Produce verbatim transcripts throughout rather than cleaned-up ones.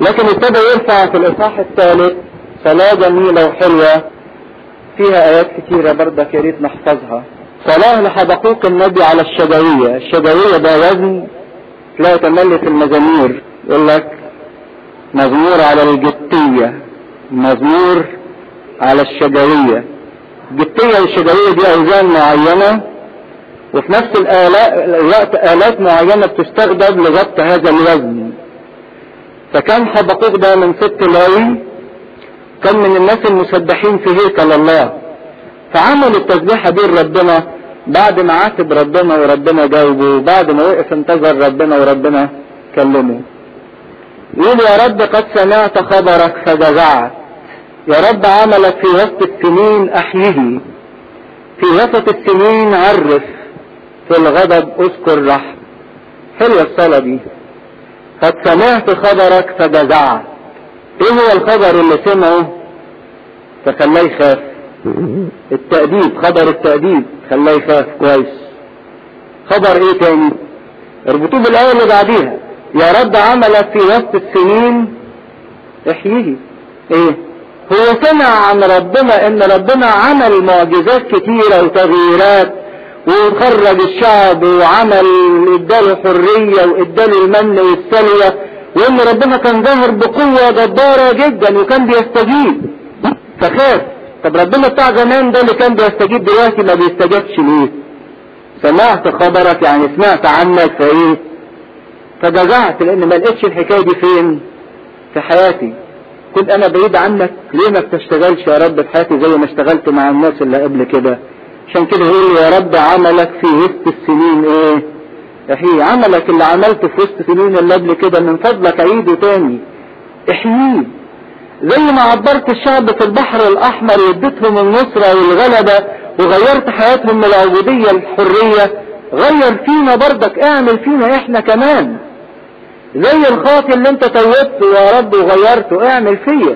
لكن ابتدى يرفع في الاصحاح الثالث صلاة جميلة وحلوة فيها ايات كتيرة برضك يا ريت نحفظها. صلاة لحبقوق النبي على الشجوية. الشجوية ده وزن لا يتمل في المزامير، يقول لك مزمور على الجتية، مزمور على الشجوية. الجتية والشجوية دي اوزان معينة، وفي نفس الوقت آلات معينة بتستخدم لضبط هذا الوزن. فكان حبقوق ده من ست لاوي، كان من الناس المسبحين في هيكل الله، فعملوا التسبيحة دي لربنا بعد ما عاتب ربنا وربنا جاوبه، بعد ما وقف انتظر ربنا وربنا كلمه. يقول يا رب قد سمعت خبرك فجزعت، يا رب عملك في وسط السنين احيه، في وسط السنين عرف، في الغضب اذكر رحم. حلوة الصلاة دي. قد سمعت خبرك فجزعت. ايه هو الخبر اللي سمعه فخلاه يخاف؟ التأديب، خبر التأديب خلاه يخاف كويس. خبر ايه تاني؟ اربطوه بالآية اللي بعديها، يا رب عملك في وسط السنين احييه. ايه هو سمع عن ربنا ان ربنا عمل معجزات كتيرة وتغييرات وخرج الشعب وعمل اداله حرية واداله المن والسلوى، وان ربنا كان ظاهر بقوة جبارة جدا وكان بيستجيب، فخاف. طب ربنا بتاع زمان ده اللي كان بيستجيب دلوقتي ما بيستجابش ليه؟ سمعت خبرك يعني سمعت عنك فايه؟ فجزعت، لان ما لقيتش الحكاية دي فين؟ في حياتي. كنت انا بعيد عنك، ليه ما بتشتغلش يا رب في حياتي زي ما اشتغلت مع الناس اللي قبل كده؟ عشان كده يقول يا رب عملك في وسط السنين ايه؟ احييه. عملك اللي عملته في وسط السنين اللي قبل كده من فضلك عيده تاني، احييه. زي ما عبرت الشعب في البحر الاحمر واديتهم النصرة والغلبة وغيرت حياتهم من العبودية الحرية، غير فينا برضك، اعمل فينا احنا كمان زي الخاطئ اللي انت توبته يا رب وغيرته، اعمل فيا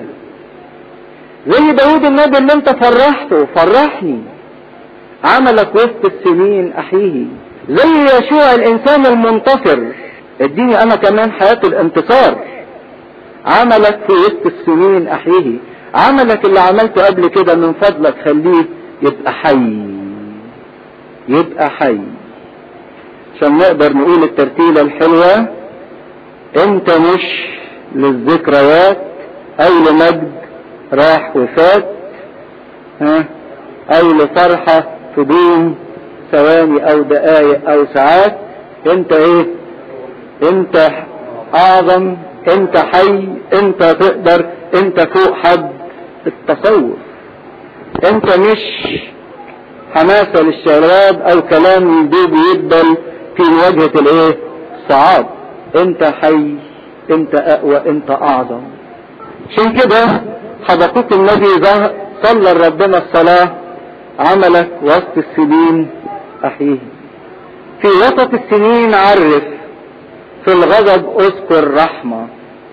زي داود النبي اللي انت فرحته فرحني. عملك وسط السنين احييه. زي يشوع الانسان المنتصر، اديني انا كمان حياة الانتصار. عملك في وسط السنين احييه. عملك اللي عملته قبل كده من فضلك خليه يبقى حي، يبقى حي، عشان نقدر نقول الترتيلة الحلوة: انت مش للذكريات او لمجد راح وفات، ها، او لفرحة تدوم ثواني او دقايق او ساعات. انت ايه؟ انت اعظم، انت حي، انت تقدر، انت فوق حد التصور. انت مش حماسة للشباب او كلام يدوب يدبل في مواجهة الايه؟ الصعاب. انت حي، انت اقوى، انت اعظم. عشان كده حبقوق النبي صلى ربنا الصلاة: عملك وسط السنين احييه، في وسط السنين عرف، في الغضب اذكر رحمة.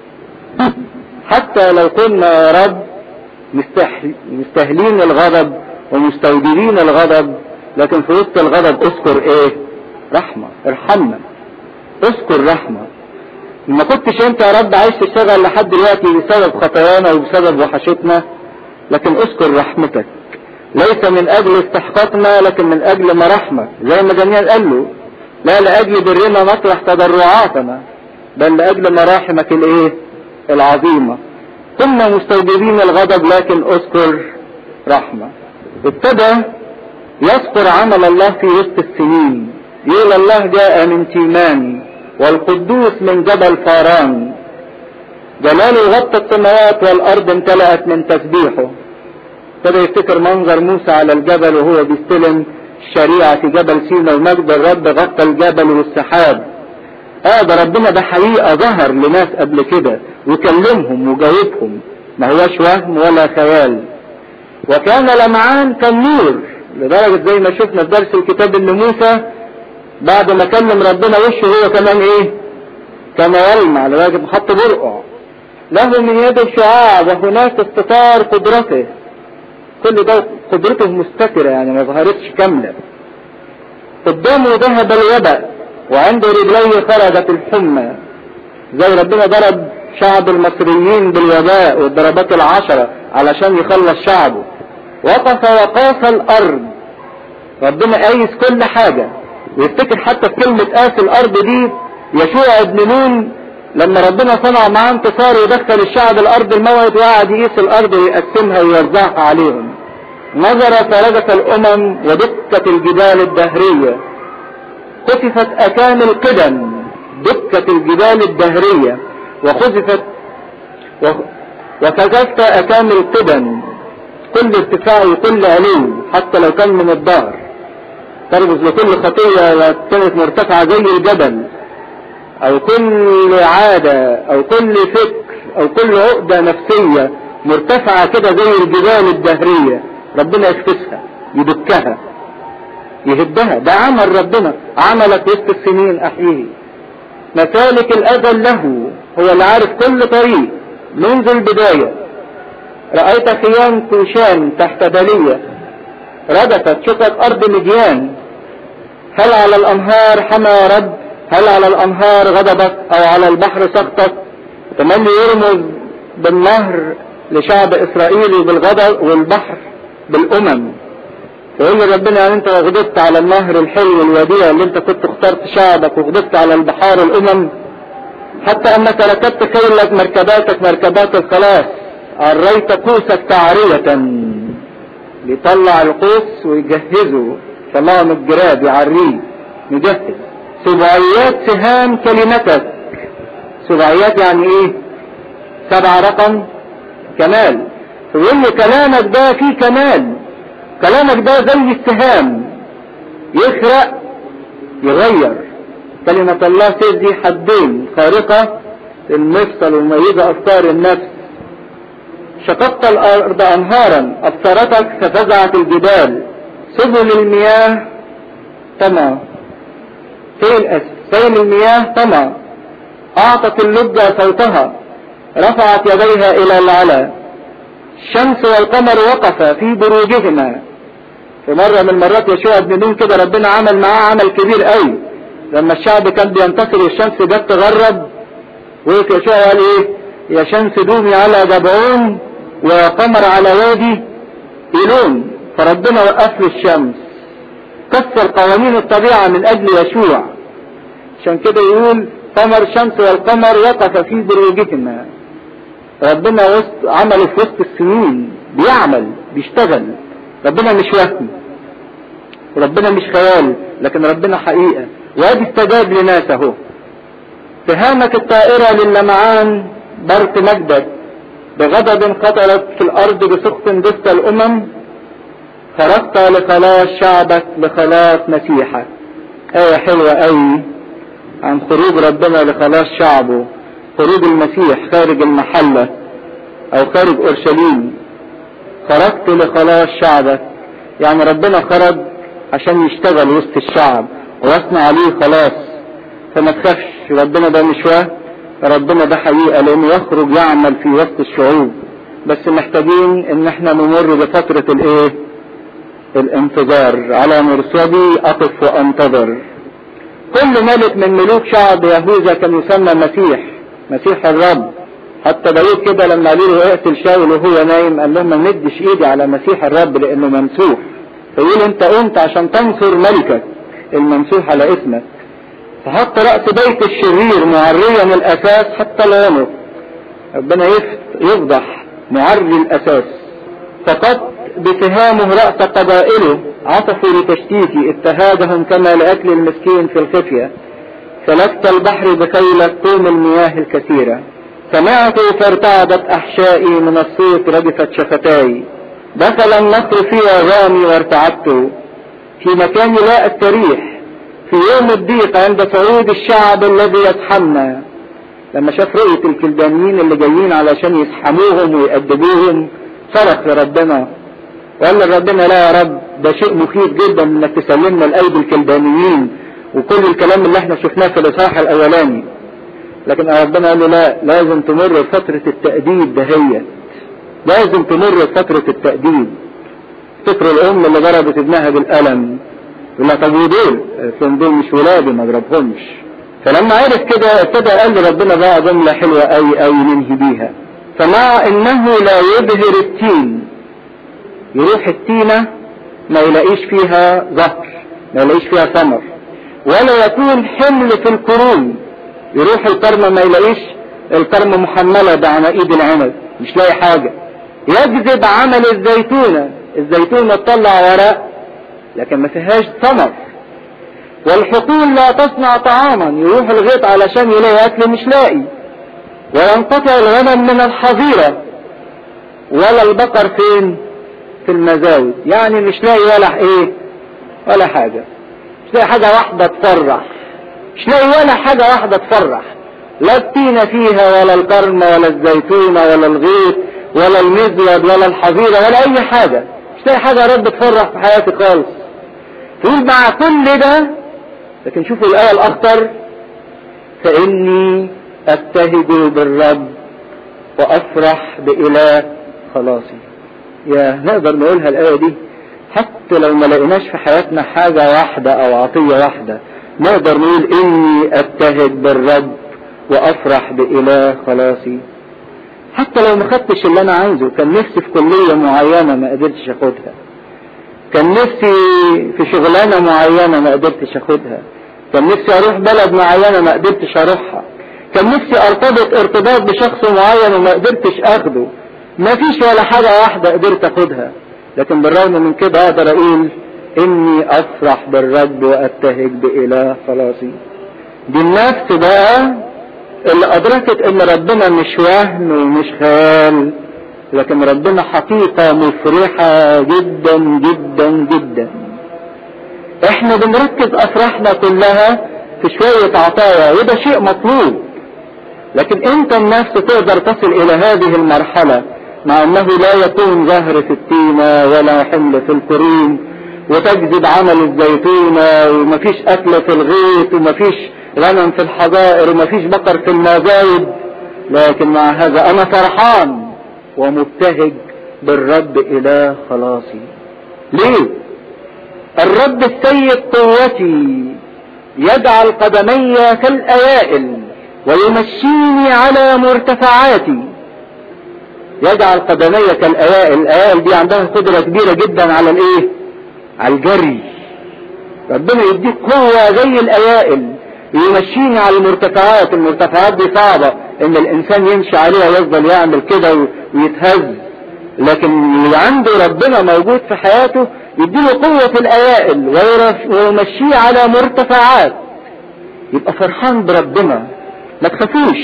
حتى لو كنا يا رب مستهلين الغضب ومستودعين الغضب، لكن في وسط الغضب اذكر ايه؟ رحمة. ارحمنا، اذكر رحمة. ما كنتش انت يا رب عايز تشتغل لحد دلوقتي بسبب خطايانا وبسبب وحشتنا، لكن اذكر رحمتك، ليس من اجل استحقاقنا لكن من اجل مراحمك. زي ما دانيال قال له: لا لاجل برنا نطرح تضرعاتنا، بل لاجل مراحمك الايه؟ العظيمة. كنا مستوجبين الغضب لكن اذكر رحمة. ابتدى يذكر عمل الله في وسط السنين. يقول: الله جاء من تيمان والقدوس من جبل فاران، جلاله غطى السماوات والارض امتلأت من تسبيحه. ابتدى يفتكر منظر موسى على الجبل وهو بيستلم الشريعة في جبل سينا، ومجد الرب غطى الجبل والسحاب. اه ده ربنا ده حقيقة ظهر لناس قبل كده وكلمهم وجاوبهم، ما هوش وهم ولا خيال. وكان لمعان كالنور، لدرجة زي ما شفنا في درس الكتاب ان موسى بعد ما كلم ربنا وشه هو كمان ايه؟ كان يلمع، لدرجة حط برقع. له من يده شعاع وهناك استطار قدرته. كل ده قدرته مستترة يعني ما ظهرتش كاملة. قدامه ذهب الوباء وعند رجليه خرجت الحمى. زي ربنا ضرب شعب المصريين بالوباء والضربات العشرة علشان يخلص شعبه. وقف وقاس الارض، ربنا قايس كل حاجة. ويفتكر حتى في كلمة قاس الارض دي يشوع ابن نون لما ربنا صنع معاه انتصار ودخل الشعب الارض الموعد وقعد يقيس الارض ويقسمها ويوزعها عليهم. نظر فرجت الامم ودكت الجبال الدهرية، خسفت اكام القدم، دكت الجبال الدهرية وخسفت وخسفت اكام القدم، كل ارتفاع وكل علو حتى لو كان من الظهر، ترمز لكل خطية كانت مرتفعة زي الجبل، او كل عادة او كل فكر او كل عقدة نفسية مرتفعة كده زي الجبال الدهرية، ربنا يخسفها يدكها يهدها. ده عمل ربنا، عملك وسط السنين احييه. مسالك الازل له، هو اللي عارف كل طريق منذ البداية. رأيت خيام كوشان تحت بلية، ردفت شقت ارض مديان. هل على الانهار حمى يا رب؟ هل على الانهار غضبك او على البحر سخطك؟ تملي يرمز بالنهر لشعب اسرائيل وبالغضب، والبحر بالامم. فيقول ربنا يعني انت غضبت على النهر الحلو الوديع اللي انت كنت اخترت شعبك، وغضبت على البحار الامم، حتى انك ركبت خيلك مركباتك مركبات الخلاص، عريت قوسك تعرية. بيطلع القوس ويجهزه، طلعه من الجراب يعريه يجهز. سبعيات سهام كلمتك، سبعيات يعني ايه؟ سبع رقم كمال. فيقول له كلامك ده فيه كمال، كلامك ده زي السهام، يخرق يغير. كلمة الله تدي حدين، خارقة المفصل ومميزة افكار النفس. شققت الارض انهارا، ابصرتك ففزعت الجبال. سبل المياه طمع، سيل سيل المياه طمع. اعطت اللجة صوتها، رفعت يديها الى العلا. الشمس والقمر وقفا في بروجهما. في مرة من المرات يشوع ابن نون كده ربنا عمل معاه عمل كبير قوي، لما الشعب كان بينتصر والشمس جت تغرب، وقف يشوع قال ايه؟ يا شمس دومي على جبعون ويا قمر على وادي إيلون. فربنا وقف له الشمس، كسر قوانين الطبيعة من اجل يشوع. عشان كده يقول قمر الشمس والقمر وقف في بروجهما. ربنا وسط عمله في وسط السنين، بيعمل بيشتغل. ربنا مش وهم، ربنا مش خيال، لكن ربنا حقيقة. وادي استجاب لناس اهو. سهامك الطائرة للمعان برق مجدك، بغضب قتلت في الارض بسخط دست الامم. خرجت لخلاص شعبك لخلاص مسيحك. آية حلوة قوي عن خروج ربنا لخلاص شعبه، خروج المسيح خارج المحلة او خارج اورشليم. خرجت لخلاص شعبك، يعني ربنا خرج عشان يشتغل وسط الشعب ويصنع عليه خلاص. فما تخافش، ربنا ده مش وهم، ربنا ده حقيقة، لانه يخرج يعمل في وسط الشعوب. بس محتاجين ان احنا نمر بفترة الايه؟ الانتظار. على مرصدي اقف وانتظر. كل ملك من ملوك شعب يهوذا كان يسمى مسيح، مسيح الرب. حتى داود كده لما قالوا له اقتل شاول وهو نايم، قال لهم ما ندش ايدي على مسيح الرب لانه ممسوح. فيقول انت قمت عشان تنصر ملكك الممسوح على اسمك. فحط رأس بيت الشرير معريا الاساس حتى العنق. ربنا يفضح معري الاساس. فقد بسهامه رأس قبائله، عطفوا لتشتيتي، اتهادهم كما لأكل المسكين في الخفية. سلكت البحر بخيلك قوم المياه الكثيرة. سمعت فارتعدت أحشائي، من الصوت رجفت شفتاي. دخل النصر في عظامي وارتعدت، في مكاني لا استريح. في يوم الضيق عند صعود الشعب الذي يزحمنا. لما شاف رؤية الكلدانيين اللي جايين علشان يزحموهم ويأدبوهم، صرخ لربنا وقال لربنا لا يا رب، ده شيء مخيف جدا انك تسلمنا لأيدي الكلدانيين وكل الكلام اللي احنا شفناه في الاصحاح الاولاني. لكن ربنا قال له لا، لازم تمر فترة التأديب دهيت، لازم تمر فترة التأديب. فكر الام اللي ضربت ابنها بالقلم، يقول لها طب ودول؟ دول مش ولادي ما اضربهمش. فلما عرف كده ابتدى قال لربنا بقى جملة حلوة قوي قوي ننهي بيها. فمع انه لا يبهر التين، يروح التينة ما يلاقيش فيها زهر، ما يلاقيش فيها ثمر، ولا يكون حمل في الكروم، يروح الكرمة ما يلاقيش الكرمة محملة بعناقيد العنب، مش لاقي حاجة. يجذب عمل الزيتونة، الزيتونة تطلع ورق لكن ما فيهاش ثمر. والحقول لا تصنع طعاما، يروح الغيط علشان يلاقي اكل مش لاقي. وينقطع الغنم من الحظيرة، ولا البقر فين؟ في المزاود، يعني مش لاقي ولا ايه ولا حاجة، مش لاقي حاجة واحدة تفرح، مش لاقي ولا حاجة واحدة تفرح، لا التينة فيها ولا الكرمة ولا الزيتونة ولا الغيط ولا المزود ولا الحظيرة ولا اي حاجة، مش لاقي حاجة يا رب تفرح في حياتي خالص. تقول مع كل ده، لكن شوفوا الآية الأخطر، فإني أبتهج بالرب وأفرح بإله خلاصي. يا نقدر نقولها الآية دي حتى لو ما لقيناش في حياتنا حاجة واحدة أو عطية واحدة، نقدر نقول إني أبتهج بالرب وأفرح بإله خلاصي. حتى لو ما خدتش اللي أنا عايزه، كان نفسي في كلية معينة ما قدرتش أخدها، كان نفسي في شغلانة معينة ما قدرتش أخدها، كان نفسي أروح بلد معينة ما قدرتش أروحها، كان نفسي أرتبط ارتباط بشخص معين وما قدرتش أخده، ما فيش ولا حاجة واحدة قدرت أخدها. لكن بالرغم من كده أقدر أقول إني أفرح بالرب وأبتهج بإله خلاصي. دي النفس بقى اللي أدركت إن ربنا مش وهم ومش خيال، لكن ربنا حقيقة مفرحة جدا جدا جدا. احنا بنركز افراحنا كلها في شوية عطايا، وده شيء مطلوب، لكن انت النفس تقدر تصل الى هذه المرحلة مع انه لا يكون زهر في التينة ولا حمل في الكريم، وتجذب عمل الزيتونة، ومفيش اكل في الغيط، ومفيش غنم في الحظائر، ومفيش بقر في المزايد، لكن مع هذا انا فرحان ومبتهج بالرب إله خلاصي. ليه؟ الرب السيد قوتي، يجعل قدمي كالأوائل ويمشيني على مرتفعاتي. يجعل قدمي كالأوائل، الأوائل دي عندها قدرة كبيرة جدا على الايه؟ على الجري. ربنا يديك قوة زي الأوائل، يمشيني على المرتفعات. المرتفعات دي صعبة ان الانسان يمشي عليها ويفضل يعمل كده ويتهز، لكن اللي عنده ربنا موجود في حياته يديله قوة الاوائل ويمشيه على مرتفعات. يبقى فرحان بربنا. ما تخافوش،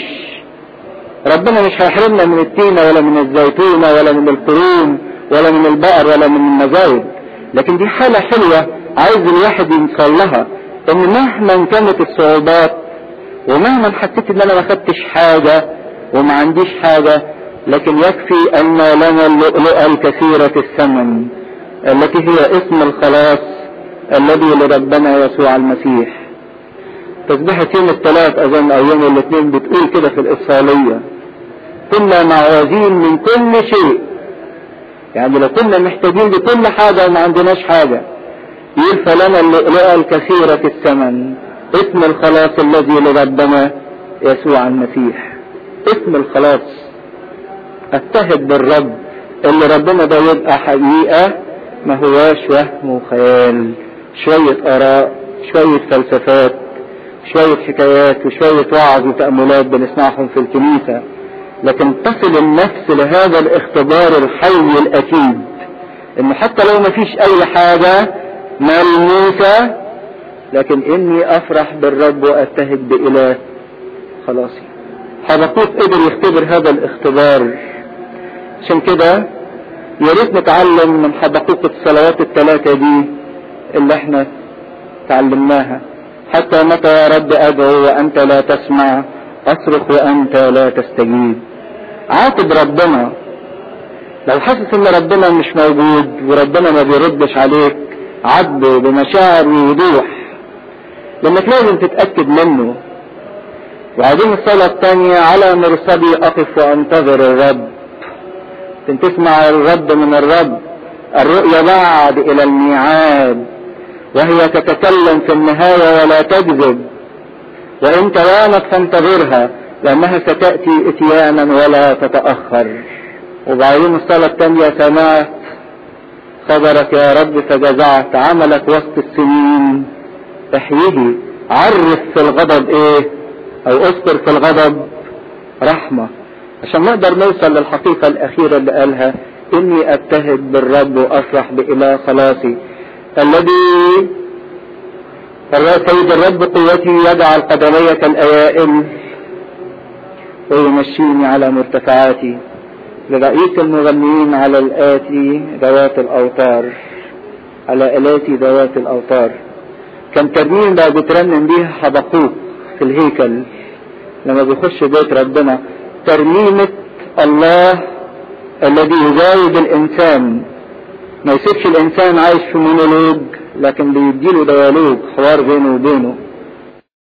ربنا مش هيحرمنا من التينة ولا من الزيتونة ولا من القرون ولا من البقر ولا من المزايد، لكن دي حالة حلوة عايز الواحد يوصل لها، ان مهما كانت الصعوبات ومهما حسيت ان انا ما خدتش حاجة وما عنديش حاجة، لكن يكفي ان لنا اللؤلؤة الكثيرة الثمن التي هي اسم الخلاص الذي لربنا يسوع المسيح. تسبيحة يوم الثلاث اظن او يوم الاثنين بتقول كده في الاصالية، كنا معوزين من كل شيء، يعني لو كنا محتاجين لكل حاجة وما عندناش حاجة، يقول فلنا اللؤلؤة الكثيرة الثمن اسم الخلاص الذي لربنا يسوع المسيح. اسم الخلاص ابتهج بالرب، اللي ربنا ده يبقى حقيقة ما هواش وهم وخيال، شوية آراء، شوية فلسفات، شوية حكايات وشوية وعظ وتأملات بنسمعهم في الكنيسة، لكن تصل النفس لهذا الاختبار الحي الأكيد، انه حتى لو ما فيش اي حاجة ملموسة، لكن اني افرح بالرب وابتهج بإله خلاصي. حبقوق قدر يختبر هذا الاختبار. عشان كده يا ريت نتعلم من حبقوق الصلوات الثلاثة دي اللي احنا تعلمناها. حتى متى يا رب ادعو وانت لا تسمع، اصرخ وانت لا تستجيب. عاتب ربنا لو حاسس ان ربنا مش موجود وربنا ما بيردش عليك، عاتبه بمشاعر ووضوح، لانك لازم تتأكد منه. وبعدين الصلاة الثانية، على مرصدي اقف وانتظر الرب. تسمع الرب من الرب، الرؤيا بعد الى الميعاد، وهي تتكلم في النهاية ولا تكذب. وإن توانت فانتظرها لأنها ستأتي إتيانا ولا تتأخر. وبعدين الصلاة الثانية: سمعت خبرك يا رب فجزعت، عملك وسط السنين احيه. عرف في الغضب ايه او اذكر في الغضب رحمة، عشان نقدر نوصل للحقيقة الأخيرة اللي قالها: إني أبتهج بالرب وأفرح بإله خلاصي الذي سيد الرب قوتي يجعل قدمي كالأيائل ويمشيني على مرتفعاتي. لرئيس المغنيين على الآتي ذوات الأوتار، على آلاتي ذوات الأوتار. كان ترنيم بقى بترنم بيها حبقوق في الهيكل لما بيخش بيت ربنا، ترنيمة الله الذي يزاوج الإنسان، ما يسيبش الإنسان عايش في مونولوج، لكن بيديله ديالوج، حوار بينه وبينه.